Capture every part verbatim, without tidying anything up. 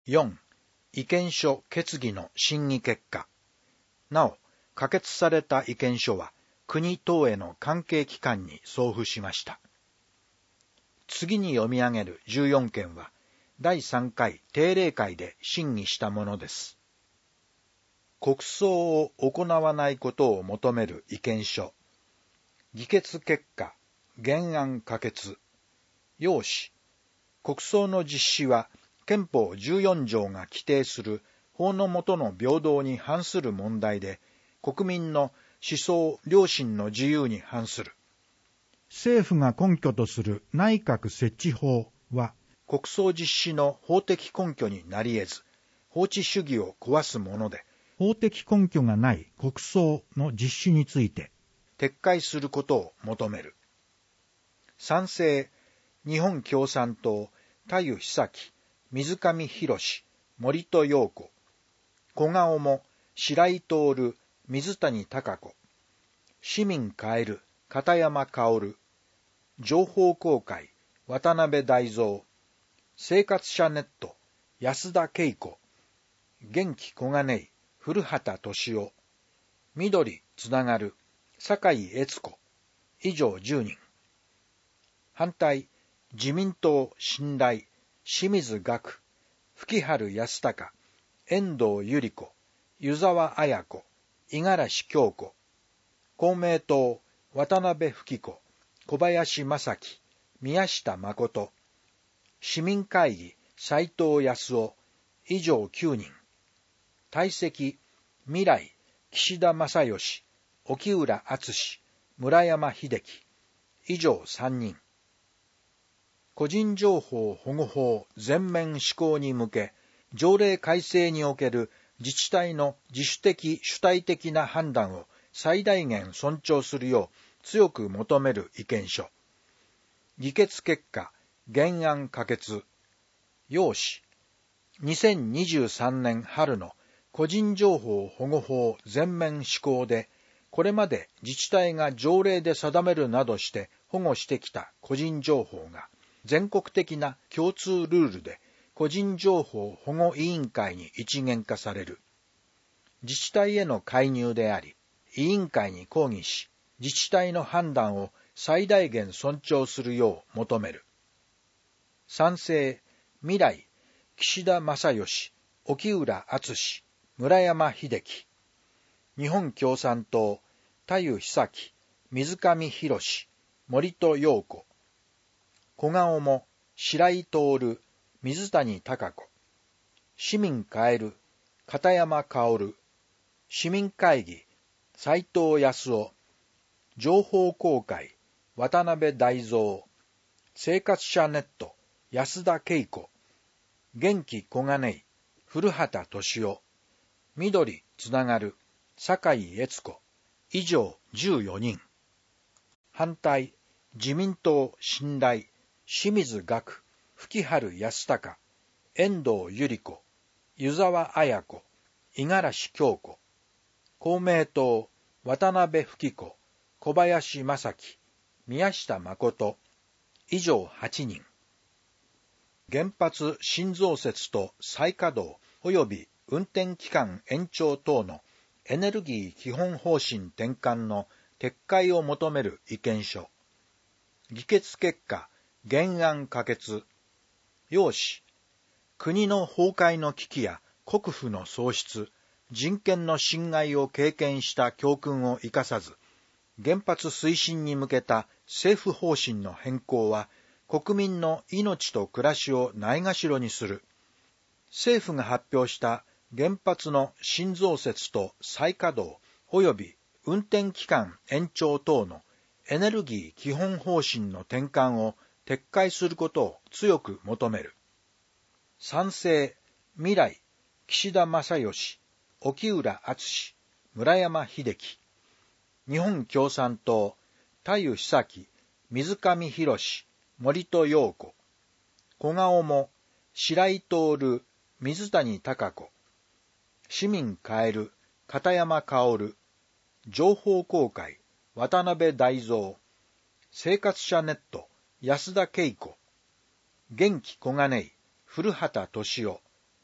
よん. 意見書決議の審議結果。なお、可決された意見書は国等への関係機関に送付しました。次に読み上げるじゅうよんけんは、だいさんかい定例会で審議したものです。国葬を行わないことを求める意見書。議決結果、原案可決。要旨。国葬の実施は、憲法じゅうよんじょうが規定する法の下の平等に反する問題で、国民の思想・良心の自由に反する。 政府が根拠とする内閣設置法は、 国葬実施の法的根拠になり得ず、法治主義を壊すもので、 法的根拠がない国葬の実施について、 撤回することを求める。賛成、日本共産党、田湯久樹、水上博史、森戸陽子、小顔も、白井徹、水谷貴子、市民蛙、片山薫、情報公開、渡辺大蔵、生活者ネット、安田恵子、元気小金井、古畑敏夫、緑つながる、酒井悦子、以上じゅうにん。反対、自民党信頼、清水岳、吹春康隆、遠藤百合子、湯沢綾子、五十嵐京子、公明党渡辺富貴子、小林正樹、宮下誠、市民会議斉藤康夫、以上きゅうにん。退席、未来、岸田正義、沖浦敦、村山秀樹、以上さんにん。個人情報保護法全面施行に向け、条例改正における自治体の自主的主体的な判断を最大限尊重するよう強く求める意見書。議決結果、原案可決。要旨。にせんにじゅうさんねん春の個人情報保護法全面施行で、これまで自治体が条例で定めるなどして保護してきた個人情報が、全国的な共通ルールで個人情報保護委員会に一元化される。自治体への介入であり、委員会に抗議し、自治体の判断を最大限尊重するよう求める。賛成、未来、岸田正義、沖浦敦、村山秀樹。日本共産党、田湯久樹、水上博史、森戸陽子。小顔も、白井徹、水谷貴子。市民蛙、片山薫。市民会議、斉藤康夫。情報公開、渡辺大蔵。生活者ネット、安田恵子。元気小金井、古畑敏夫。緑つながる、酒井悦子。以上じゅうよにん。反対、自民党信頼、清水岳、吹春康隆、遠藤百合子、湯沢綾子、五十嵐京子。公明党渡辺富貴子、小林正樹、宮下誠。以上はちにん。原発新増設と再稼働及び運転期間延長等のエネルギー基本方針転換の撤回を求める意見書。議決結果、原案可決。要旨。国の崩壊の危機や国富の喪失、人権の侵害を経験した教訓を生かさず、原発推進に向けた政府方針の変更は、国民の命と暮らしをないがしろにする。政府が発表した原発の新増設と再稼働及び運転期間延長等のエネルギー基本方針の転換を撤回することを強く求める。賛成、未来、岸田正義、沖浦敦、村山秀樹。日本共産党、田湯久樹、水上博史、森戸陽子。小顔も、白井徹、水谷貴子。市民蛙、片山薫。情報公開、渡辺大蔵。生活者ネット、安田恵子。元気小金井、古畑敏夫。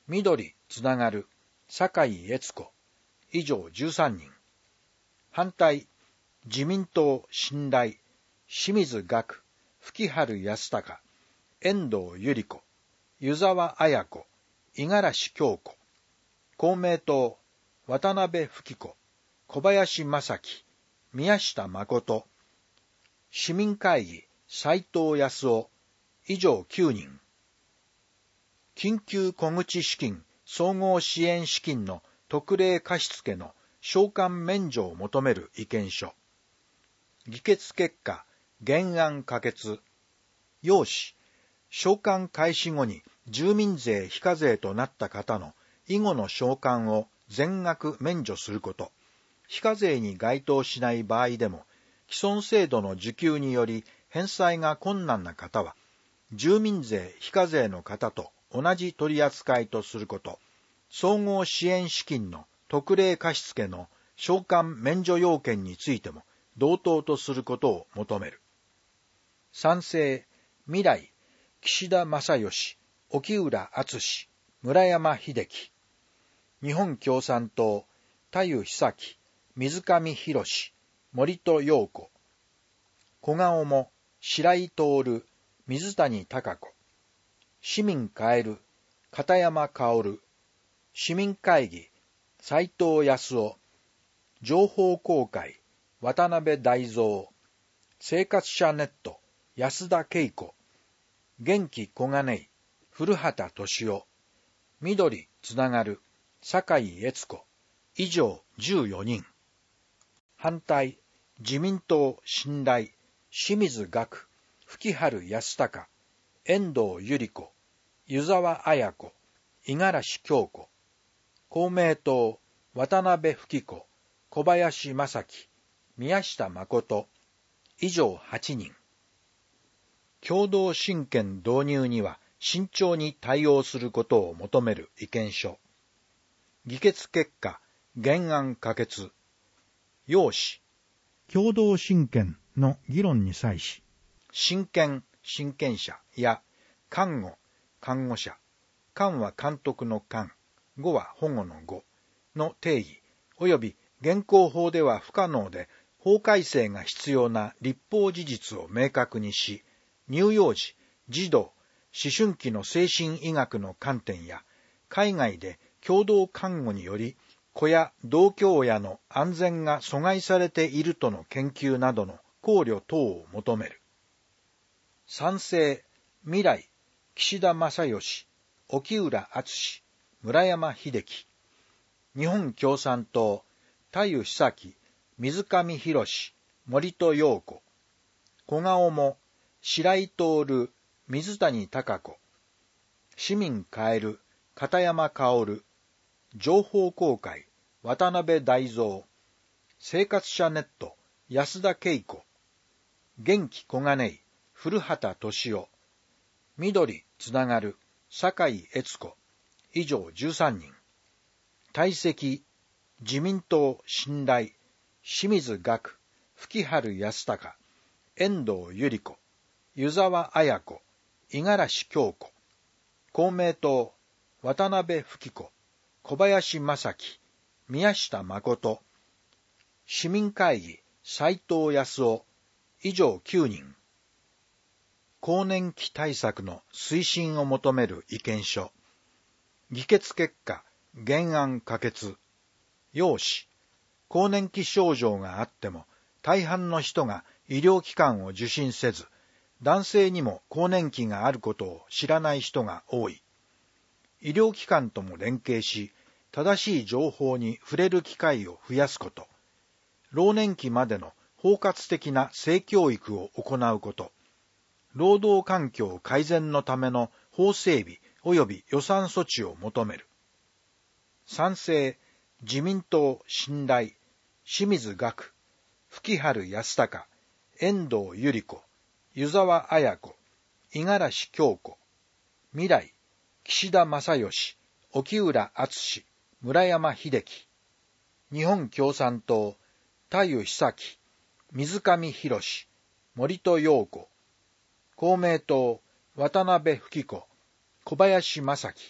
緑つながる、坂井悦子、以上じゅうさんにん。反対、自民党信頼、清水岳、吹春康隆、遠藤百合子、湯沢綾子、五十嵐京子。公明党、渡辺富子、小林正樹、宮下誠。市民会議、斉藤康夫、以上きゅうにん。緊急小口資金総合支援資金の特例貸付の償還免除を求める意見書。議決結果、原案可決。要旨、償還開始後に住民税非課税となった方の以後の償還を全額免除すること。非課税に該当しない場合でも、既存制度の受給により返済が困難な方は、住民税非課税の方と同じ取り扱いとすること。総合支援資金の特例貸付の償還免除要件についても同等とすることを求める。賛成、未来、岸田正義、沖浦敦、村山秀樹。日本共産党、田湯久樹、水上博史、森戸陽子。小顔も、白井徹、水谷貴子。市民変える、片山薫。市民会議、斉藤康夫。情報公開、渡辺大蔵。生活者ネット、安田恵子。元気小金井、古畑敏夫。緑つながる、坂井悦子。以上じゅうよにん。反対、自民党信頼、清水岳、吹春康隆、遠藤百合子、湯沢綾子、五十嵐京子。公明党、渡辺富子、小林正樹、宮下誠。以上はちにん。共同親権導入には慎重に対応することを求める意見書。議決結果、原案可決。要旨、 共同親権の議論に際し、 親権、親権者や監護、監護者、監は監督の監、護は保護の護の定義、及び現行法では不可能で法改正が必要な立法事実を明確にし、乳幼児、児童、思春期の精神医学の観点や、海外で共同監護により、子や同居親の安全が阻害されているとの研究などの考慮等を求める。賛成、未来、岸田正義、沖浦敦、村山秀樹。日本共産党、田湯久樹、水上博史、森戸陽子。小顔も、白井徹、水谷貴子。市民変える、片山薫。情報公開、渡辺大蔵。生活者ネット、安田恵子。元気小金井、古畑敏夫。緑つながる、坂井悦子。以上じゅうさんにん。退席、自民党信頼、清水岳、吹春康隆、遠藤百合子、湯沢綾子、五十嵐京子。公明党、渡辺富子、小林正樹、宮下誠。市民会議、斉藤康夫。以上きゅうにん。更年期対策の推進を求める意見書。議決結果、原案可決。要旨、更年期症状があっても、大半の人が医療機関を受診せず、男性にも更年期があることを知らない人が多い。医療機関とも連携し、正しい情報に触れる機会を増やすこと。老年期までの包括的な性教育を行うこと。労働環境改善のための法整備及び予算措置を求める。賛成、自民党信頼、清水岳、吹春康隆、遠藤百合子、湯沢綾子、五十嵐京子。未来、岸田正義、沖浦敦、村山秀樹。日本共産党、田湯久樹、水上博史、森戸陽子。公明党、渡辺富子、小林正樹、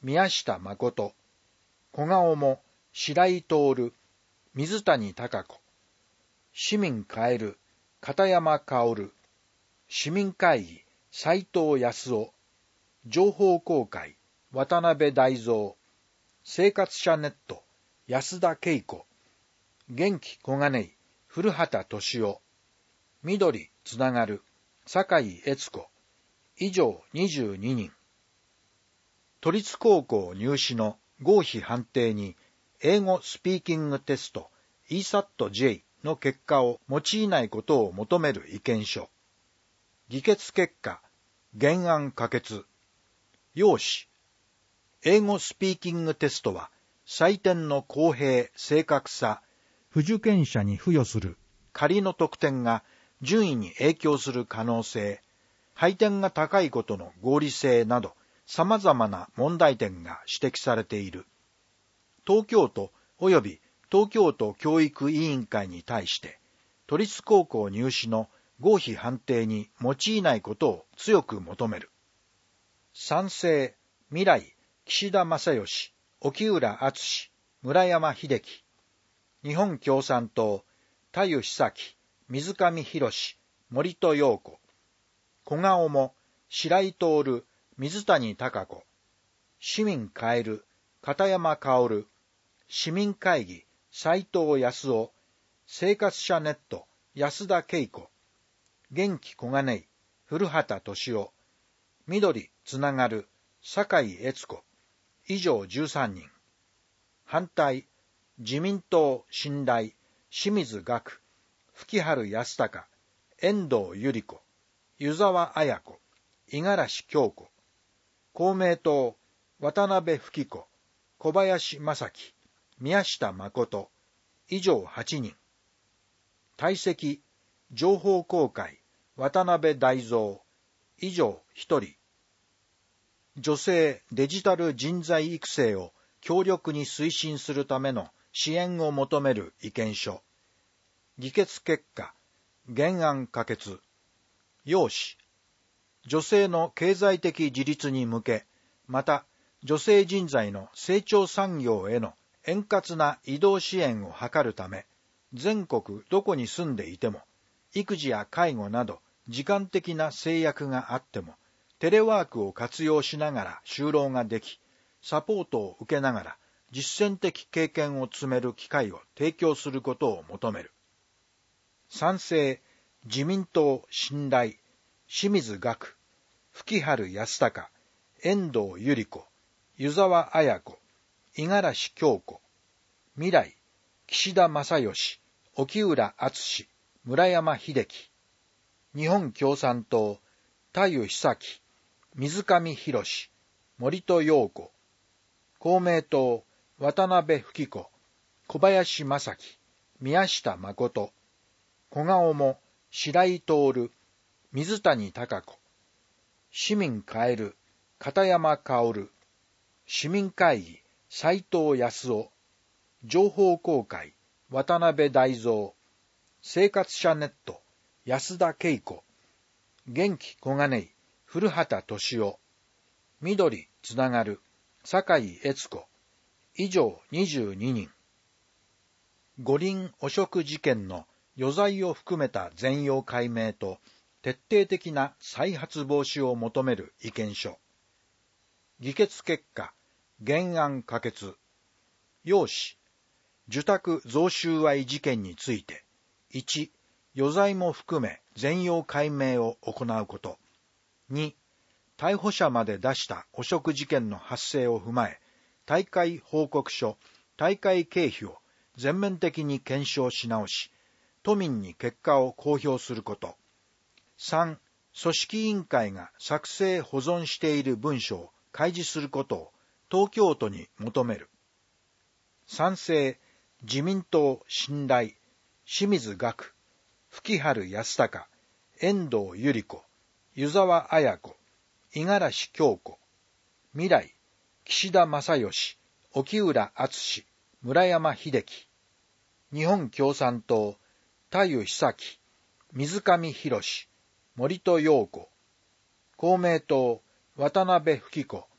宮下誠、小顔も白井徹、水谷孝子、市民カエル、片山薫、市民会議、斉藤康夫、情報公開、渡辺大蔵、生活者ネット、安田恵子、元気小金井、古畑敏夫、緑つながる、酒井悦子、以上にじゅうににん。都立高校入試の合否判定に、英語スピーキングテスト イーサットジェイ の結果を用いないことを求める意見書。議決結果、原案可決。要旨。英語スピーキングテストは、採点の公平・正確さ、 不受験者に付与する仮の得点が順位に影響する可能性、配点が高いことの合理性など、様々な問題点が指摘されている。東京都及び東京都教育委員会に対して、都立高校入試の合否判定に用いないことを強く求める。賛成、未来、岸田正義、沖浦敦、村山秀樹。日本共産党、田湯久樹、水上博史、森戸陽子。小顔も、白井徹、水谷孝子。市民カエル、片山薫。市民会議、斉藤康夫。生活者ネット、安田恵子。元気小金井、古畑敏夫。緑つながる、酒井悦子。以上じゅうさんにん。反対、自民党信頼、清水岳、吹春康隆、遠藤百合子、湯沢綾子、五十嵐京子。公明党、渡辺富貴子、小林正樹、宮下誠。以上はちにん。退席、情報公開、渡辺大蔵。以上ひとり。女性デジタル人材育成を強力に推進するための支援を求める意見書。議決結果、原案可決。要旨。女性の経済的自立に向け、また女性人材の成長産業への円滑な移動支援を図るため、全国どこに住んでいても、育児や介護など時間的な制約があっても、テレワークを活用しながら就労ができ、サポートを受けながら実践的経験を積める機会を提供することを求める。賛成、自民党信頼、清水岳、吹春康隆、遠藤百合子、湯沢綾子、五十嵐京子。未来、岸田正義、沖浦敦、村山秀樹。日本共産党、田湯久樹、水上博史、森戸陽子。公明党、渡辺富貴子、小林正樹、宮下誠。小顔も、白井徹、水谷孝子。市民カエル、片山薫。市民会議、斉藤康夫。情報公開、渡辺大蔵。生活者ネット、安田恵子。元気小金井、古畑敏夫。緑つながる、酒井悦子。以上にじゅうににん。五輪汚職事件の余罪を含めた全容解明と徹底的な再発防止を求める意見書。議決結果、原案可決。要旨。受託贈収賄事件について、いち、余罪も含め全容解明を行うこと。に、逮捕者まで出した汚職事件の発生を踏まえ、大会報告書、大会経費を全面的に検証し直し、都民に結果を公表すること。さん、組織委員会が作成保存している文書を開示することを東京都に求める。賛成、自民党信頼、清水岳、吹春康隆、遠藤百合子、湯沢綾子、五十嵐京子。未来、岸田正義、沖浦敦、村山秀樹。日本共産党、田湯久樹、水上博史、森戸陽子。公明党、渡辺富貴子、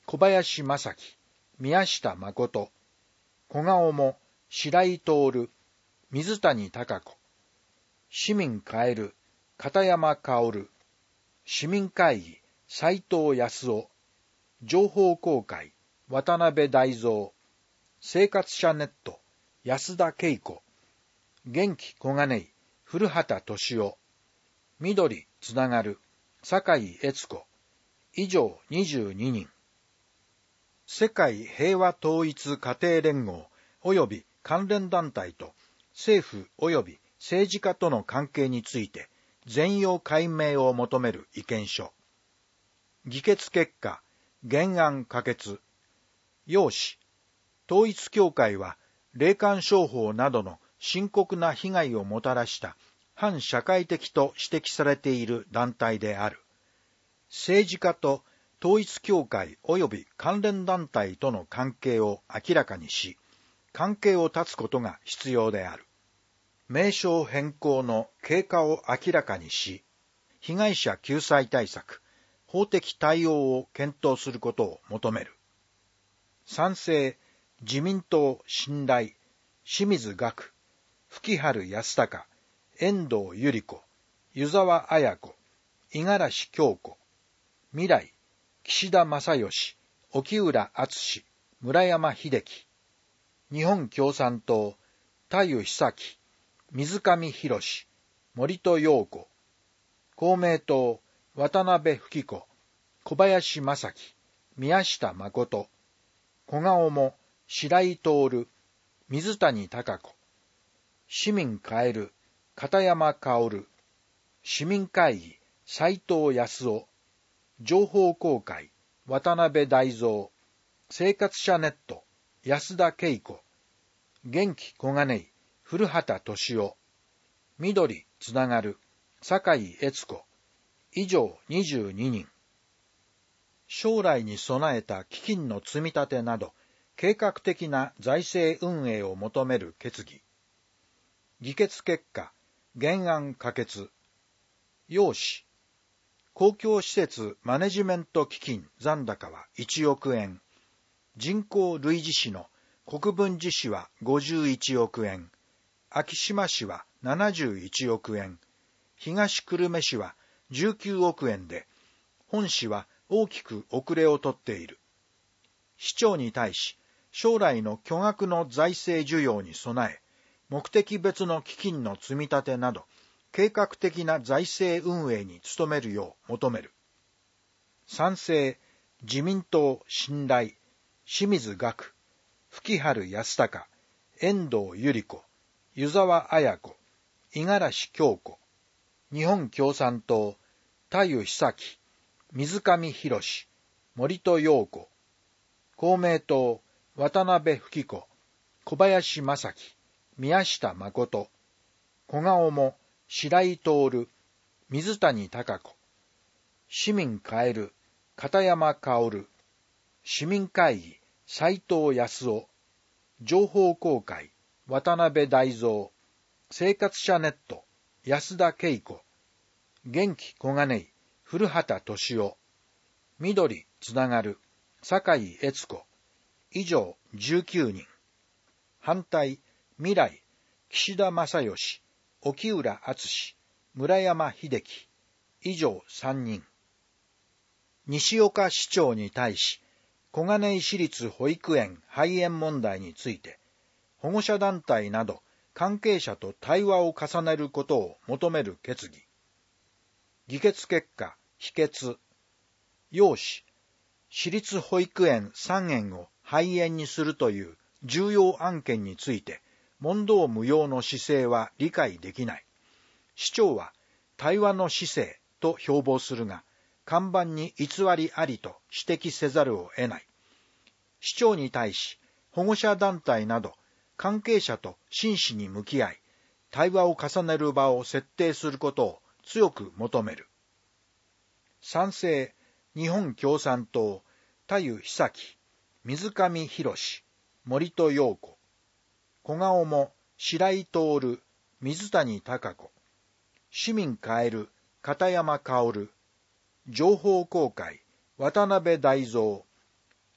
小林正樹、宮下誠、小顔も白井徹、水谷孝子、市民カエル、片山薫、市民会議、斉藤康夫、情報公開、渡辺大蔵、生活者ネット、安田恵子、元気小金井、古畑敏夫、緑つながる、酒井悦子、以上にじゅうににん。世界平和統一家庭連合及び関連団体と政府及び政治家との関係について全容解明を求める意見書。議決結果、原案可決。要旨、統一教会は霊感商法などの深刻な被害をもたらした反社会的と指摘されている団体である。政治家と統一教会及び関連団体との関係を明らかにし、関係を断つことが必要である。名称変更の経過を明らかにし、被害者救済対策、法的対応を検討することを求める。賛成、自民党信頼、清水岳、吹春康隆、遠藤百合子、湯沢綾子、五十嵐京子、未来、岸田正義、沖浦敦、村山秀樹、日本共産党、田湯久樹、水上博史、森戸陽子、公明党、渡辺富貴子、小林正樹、宮下誠、小顔も白井徹、水谷孝子、市民カエル、片山薫、市民会議、斉藤康夫、情報公開、渡辺大蔵、生活者ネット、安田恵子、元気小金井、古畑敏夫、緑つながる、酒井悦子、以上にじゅうににん。将来に備えた基金の積み立てなど、計画的な財政運営を求める決議。議決結果、原案可決。要旨、公共施設マネジメント基金残高はいちおくえん、人口類似市の国分寺市はごじゅういちおくえん、昭島市はななじゅういちおくえん、東久留米市はじゅうきゅうおくえんで、本市は大きく遅れをとっている。市長に対し、将来の巨額の財政需要に備え、目的別の基金の積み立てなど、計画的な財政運営に努めるよう求める。賛成、自民党信頼、清水岳、吹春康隆、遠藤百合子、湯沢綾子、五十嵐京子、日本共産党、田湯久樹、水上博史、森戸陽子、公明党、渡辺富貴子、小林正樹、宮下誠、小顔も白井徹、水谷孝子、市民カエル、片山薫、市民会議、斉藤康夫、情報公開、渡辺大蔵、生活者ネット、安田恵子、元気小金井、古畑敏夫、緑つながる、酒井悦子、以上じゅうきゅうにん。反対、未来、岸田正義、沖浦敦、村山秀樹、以上さんにん。西岡市長に対し、小金井市立保育園廃園問題について、保護者団体など関係者と対話を重ねることを求める決議。議決結果、否決。要旨、市立保育園さんえんを廃園にするという重要案件について、問答無用の姿勢は理解できない。市長は対話の姿勢と標榜するが、看板に偽りありと指摘せざるを得ない。市長に対し、保護者団体など関係者と真摯に向き合い、対話を重ねる場を設定することを強く求める。賛成、日本共産党、田湯久樹、水上博史、森戸陽子、小顔も白井徹、水谷孝子、市民カエル、片山薫、情報公開、渡辺大蔵、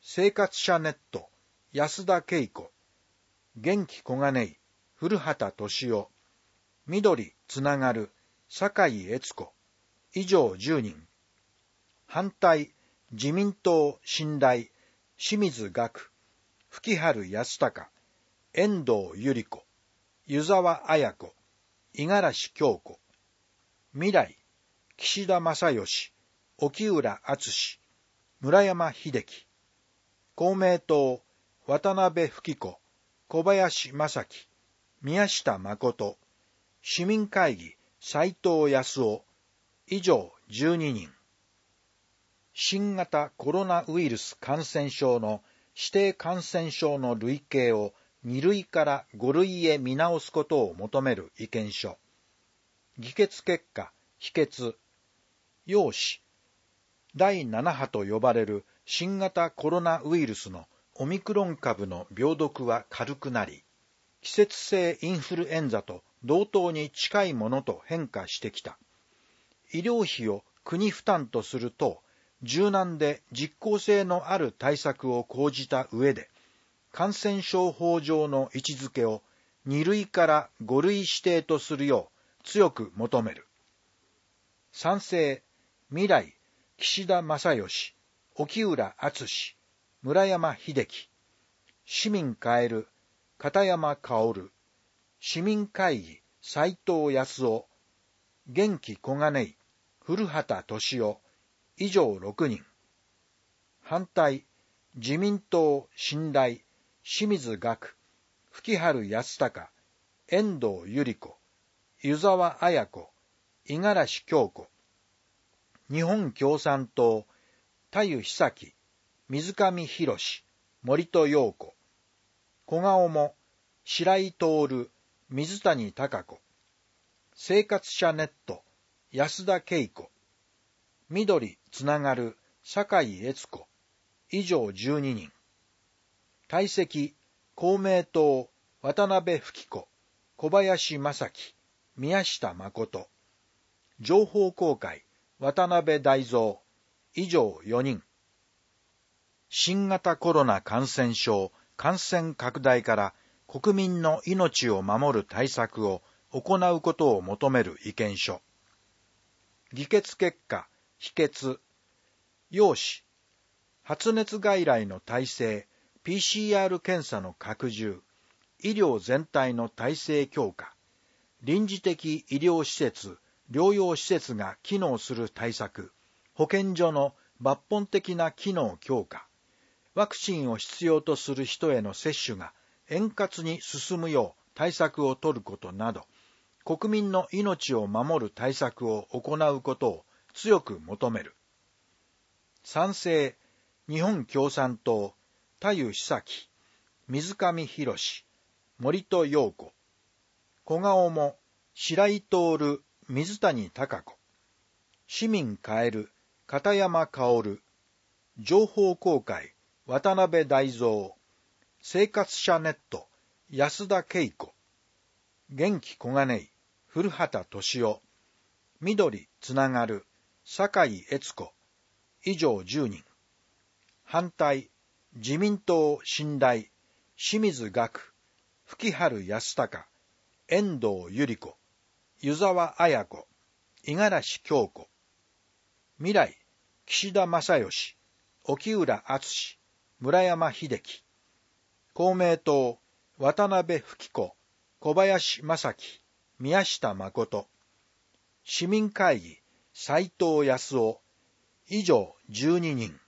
生活者ネット、安田恵子、元気小金井、古畑敏夫、緑つながる、酒井悦子、以上じゅうにん。反対、自民党信頼、清水岳、吹春康隆、遠藤百合子、湯沢綾子、五十嵐京子。未来、岸田正義、沖浦敦、村山秀樹。公明党、渡辺富貴子、小林正樹、宮下誠。市民会議、斉藤康夫。以上じゅうににん。新型コロナウイルス感染症の指定感染症の類型をに類からご類へ見直すことを求める意見書。議決結果、否決。要旨。だいなな波と呼ばれる新型コロナウイルスのオミクロン株の病毒は軽くなり、季節性インフルエンザと同等に近いものと変化してきた。医療費を国負担とすると、柔軟で実効性のある対策を講じた上で、感染症法上の位置づけをに類からご類指定とするよう強く求める。賛成、未来、岸田正義、沖浦敦、村山秀樹。市民変える、片山薫。市民会議、斉藤康夫。元気小金井、古畑敏夫。以上ろくにん。反対、自民党信頼、清水岳、吹春康隆、遠藤百合子、湯沢綾子、五十嵐京子。日本共産党、田湯久樹、水上博史、森戸陽子。小顔も、白井徹、水谷貴子。生活者ネット、安田恵子。緑つながる、酒井悦子。以上じゅうににん。退席、公明党、渡辺富貴子、小林正樹、宮下誠。情報公開、渡辺大蔵。以上よにん。新型コロナ感染症感染拡大から国民の命を守る対策を行うことを求める意見書。議決結果、否決。要旨。発熱外来の体制、ピーシーアール 検査の拡充、医療全体の体制強化、臨時的医療施設、療養施設が機能する対策、保健所の抜本的な機能強化、ワクチンを必要とする人への接種が円滑に進むよう対策を取ることなど、国民の命を守る対策を行うことを強く求める。賛成、日本共産党、田湯久樹、水上博史、森戸陽子。小顔も、白井徹、水谷貴子。市民変える、片山薫。情報公開、渡辺大蔵。生活者ネット、安田恵子。元気小金井、古畑敏夫。緑つながる、酒井悦子。以上じゅうにん。反対、自民党信頼、清水岳、吹春康隆、遠藤百合子、湯沢綾子、五十嵐京子。未来、岸田正義、沖浦敦、村山秀樹。公明党、渡辺富貴子、小林正樹、宮下誠。市民会議、斉藤康夫。以上じゅうににん。